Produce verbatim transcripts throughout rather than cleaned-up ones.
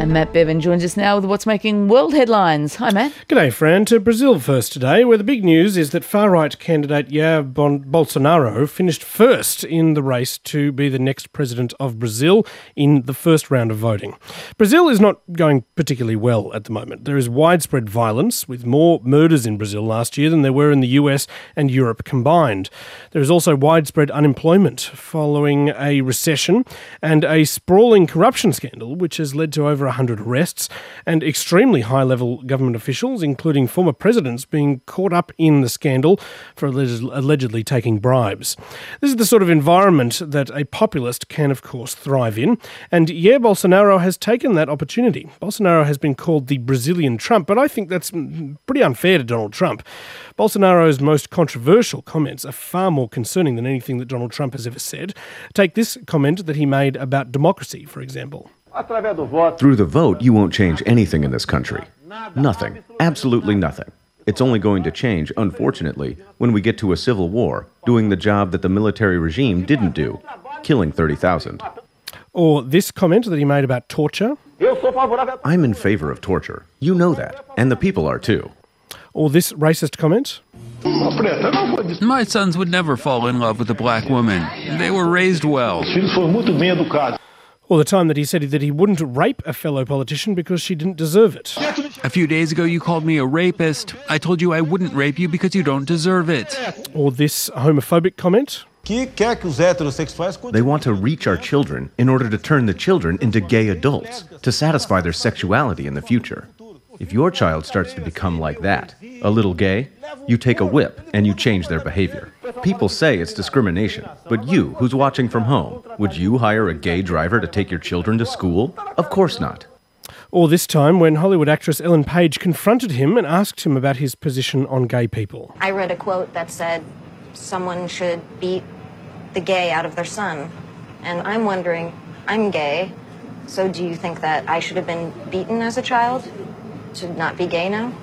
And Matt Bevan joins us now with what's making world headlines. Hi, Matt. G'day, Fran. To Brazil first today, where the big news is that far-right candidate Jair Bolsonaro finished first in the race to be the next president of Brazil in the first round of voting. Brazil is not going particularly well at the moment. There is widespread violence, with more murders in Brazil last year than there were in the U S and Europe combined. There is also widespread unemployment following a recession and a sprawling corruption scandal, which has led to over one hundred arrests and extremely high-level government officials, including former presidents, being caught up in the scandal for alleged, allegedly taking bribes. This is the sort of environment that a populist can, of course, thrive in, and Jair Bolsonaro has taken that opportunity. Bolsonaro has been called the Brazilian Trump, but I think that's pretty unfair to Donald Trump. Bolsonaro's most controversial comments are far more concerning than anything that Donald Trump has ever said. Take this comment that he made about democracy, for example. Through the vote, you won't change anything in this country. Nothing. Absolutely nothing. It's only going to change, unfortunately, when we get to a civil war, doing the job that the military regime didn't do, killing thirty thousand. Or this comment that he made about torture. I'm in favor of torture. You know that. And the people are too. Or this racist comment. My sons would never fall in love with a black woman. They were raised well. Or the time that he said that he wouldn't rape a fellow politician because she didn't deserve it. A few days ago you called me a rapist. I told you I wouldn't rape you because you don't deserve it. Or this homophobic comment. They want to reach our children in order to turn the children into gay adults, to satisfy their sexuality in the future. If your child starts to become like that, a little gay, you take a whip and you change their behavior. People say it's discrimination, but you, who's watching from home, would you hire a gay driver to take your children to school? Of course not. Or this time when Hollywood actress Ellen Page confronted him and asked him about his position on gay people. I read a quote that said someone should beat the gay out of their son. And I'm wondering, I'm gay, so do you think that I should have been beaten as a child? To not be gay now?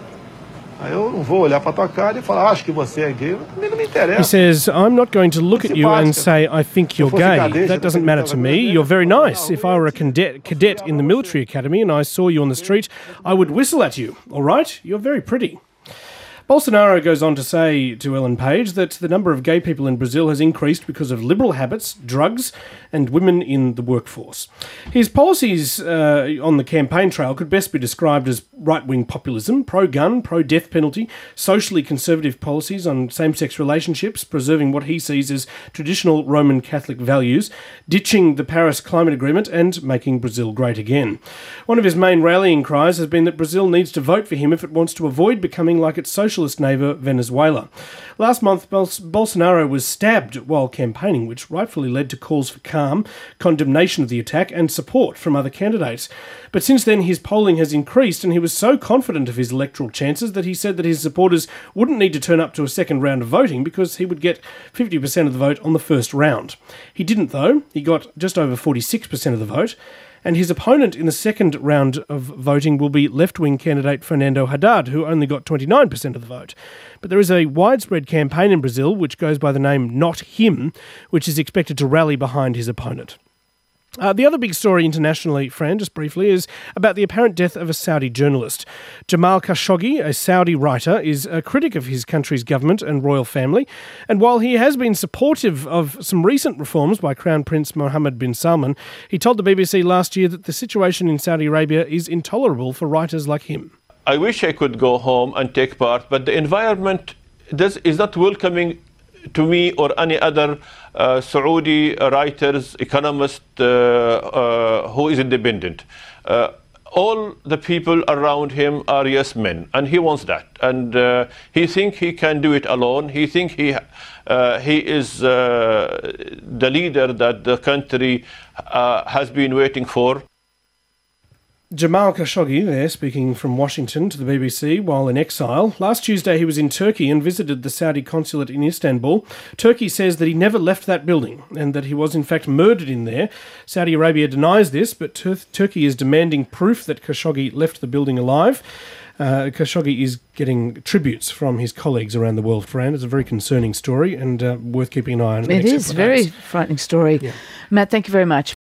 He says, I'm not going to look at you and say, I think you're gay. That doesn't matter to me. You're very nice. If I were a cadet, cadet in the military academy and I saw you on the street, I would whistle at you. All right? You're very pretty. Bolsonaro goes on to say to Ellen Page that the number of gay people in Brazil has increased because of liberal habits, drugs, and women in the workforce. His policies uh, on the campaign trail could best be described as right-wing populism, pro-gun, pro-death penalty, socially conservative policies on same-sex relationships, preserving what he sees as traditional Roman Catholic values, ditching the Paris Climate Agreement, and making Brazil great again. One of his main rallying cries has been that Brazil needs to vote for him if it wants to avoid becoming like its socialist neighbour Venezuela. Last month, Bolsonaro was stabbed while campaigning, which rightfully led to calls for calm, condemnation of the attack, and support from other candidates. But since then, his polling has increased, and he was so confident of his electoral chances that he said that his supporters wouldn't need to turn up to a second round of voting because he would get fifty percent of the vote on the first round. He didn't, though. He got just over forty-six percent of the vote. And his opponent in the second round of voting will be left-wing candidate Fernando Haddad, who only got twenty-nine percent of the vote. But there is a widespread campaign in Brazil which goes by the name Not Him, which is expected to rally behind his opponent. Uh, the other big story internationally, Fran, just briefly, is about the apparent death of a Saudi journalist. Jamal Khashoggi, a Saudi writer, is a critic of his country's government and royal family. And while he has been supportive of some recent reforms by Crown Prince Mohammed bin Salman, he told the B B C last year that the situation in Saudi Arabia is intolerable for writers like him. I wish I could go home and take part, but the environment does, is not welcoming to me or any other uh, Saudi writers, economist uh, uh, who is independent. Uh, all the people around him are yes men, and he wants that. And uh, he thinks he can do it alone. He thinks he, uh, he is uh, the leader that the country uh, has been waiting for. Jamal Khashoggi there, speaking from Washington to the B B C while in exile. Last Tuesday he was in Turkey and visited the Saudi consulate in Istanbul. Turkey says that he never left that building and that he was in fact murdered in there. Saudi Arabia denies this, but Tur- Turkey is demanding proof that Khashoggi left the building alive. Uh, Khashoggi is getting tributes from his colleagues around the world, Fran. It's a very concerning story and uh, worth keeping an eye on. It is a very frightening story. Yeah. Matt, thank you very much.